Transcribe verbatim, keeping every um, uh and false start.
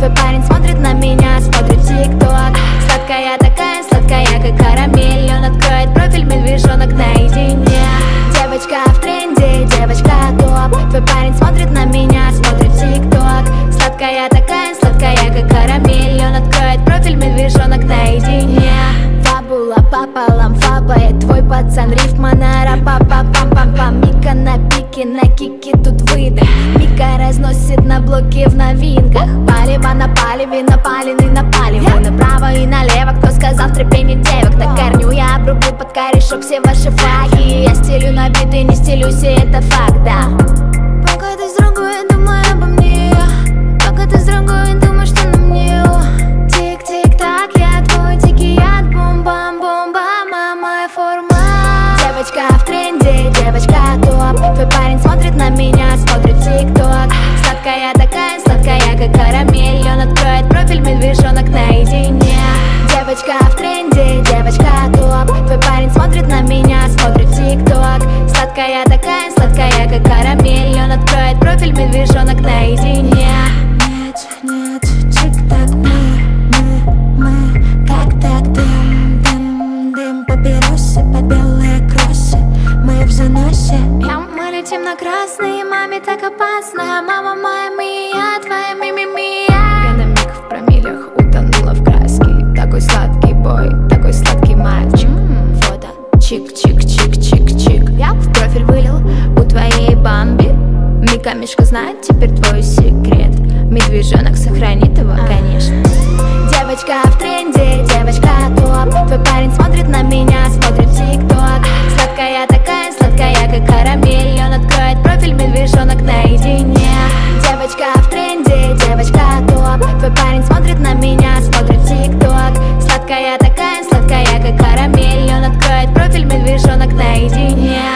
Твой парень смотрит на меня, смотрит тик-ток. Сладкая такая, сладкая, как карамель. Он откроет профиль, медвежонок наедине. Девочка в тренде, девочка топ. Твой парень смотрит на меня, смотрит тик-ток. Сладкая такая, сладкая, как карамель. Он откроет профиль, медвежонок наедине. Фабула пополам фабает твой пацан, рифма на ра-па-па-пам-пам-пам. Мика на пике, на кике тут выдох. Мика разносит на блоке в новинках. Палево на палеве, напаленный на палево. Направо и налево, кто сказал стрепенет девок. На корню я обрублю под корешок все ваши факи. Я стелю на биты, не стелюсь, и это факт, да. Пока ты с другой, думай обо мне. Пока ты с другой, думай, что на мне. Тик-тик-так, я твой дикий яд. Бум-бам-бум-бам, моя форма. Девочка в тренде, девочка топ. Твой парень смотрит на меня, смотрит тик-ток. Сладкая такая, сладкая, как карамель. Он откроет профиль, медвежонок наедине. Девочка в тренде, девочка топ. Твой парень смотрит на меня, смотрит тик-ток. Сладкая такая, сладкая, как карамель. Он откроет профиль, медвежонок наедине. Нет, нет, чик-так, мы, мы, мы. Как так дым, дым, дым. Папиросы под белые кроссы. Мы в заносе. Я, мы летим на красный, маме так опасно. Мама моя мия, твоя ми-ми-мия. Я на миг в промиллях утонула в краске. Такой сладкий бой, такой сладкий мальчик. М-м, фото, чик-чик-чик-чик-чик. Я в профиль вылил у твоей Бамби. Мика Мишка знает теперь твой секрет. Медвежонок сохранит его, конечно. Девочка в тренде, девочка топ. Твой парень смотрит на меня, смотрит тик-ток. Сладкая такая, сладкая, как карамель. Он откроет профиль, медвежонок наедине. Девочка в тренде, девочка топ. Твой парень смотрит на меня, смотрит тик-ток. Сладкая такая, сладкая, как карамель. Он откроет профиль, медвежонок наедине.